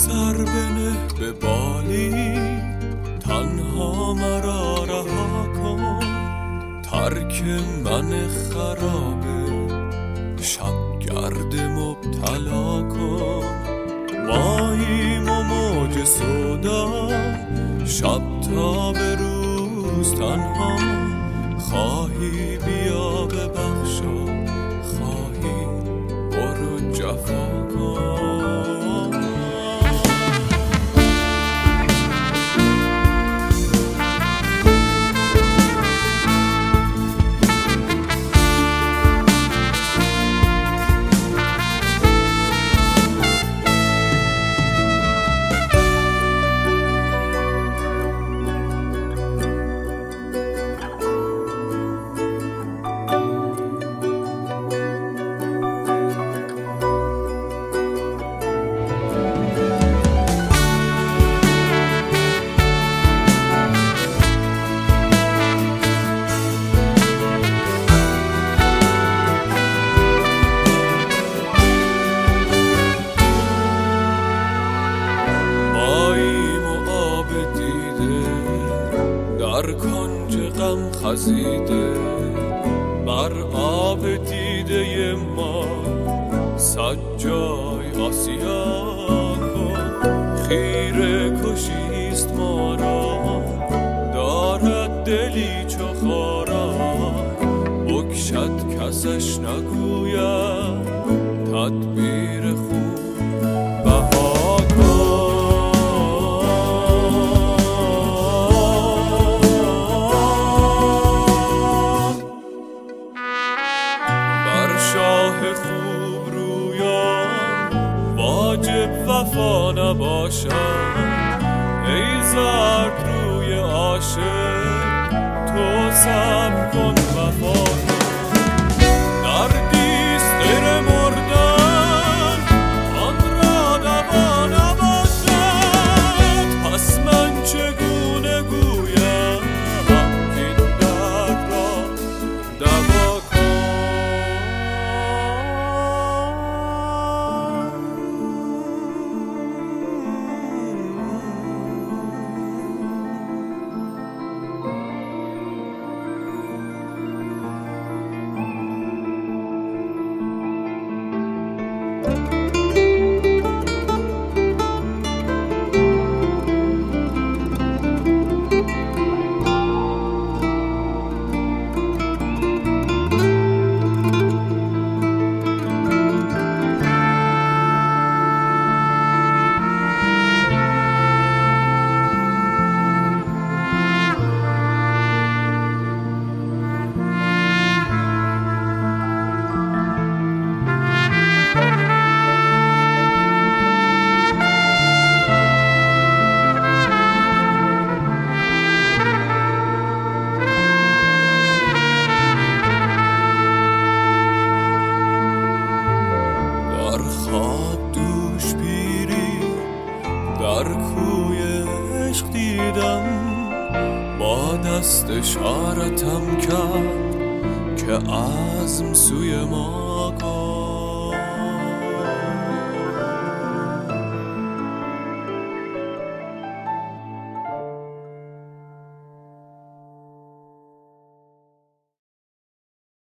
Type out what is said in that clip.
سر بنه به بالی، تنها مرا رها کن. ترک من خرابه شبگرد مبتلا کن. ماییم و موج سودا، شب تا به روز تنها. خواهی بیا ببخشا، خواهی برو جفا کن. در کنج غم خزیده، بر آب دیده ما سجای آسیا کن. خیره کشیست ما را، دارد دلی چو خارا. بکشد کسش نگوید تدبیر خوب بها کن. شاه خوب رویان واجب وفا نباشد. ای زرد روی عاشق تو صبر کن وفا کن. دردیست غیر مردن آن را دوا نباشد. پس من چگونه گویم این درد را دوا کن. خواب دوش پیری در کوی عشق دیدم. با دست اشارتم کرد که عزم سوی ما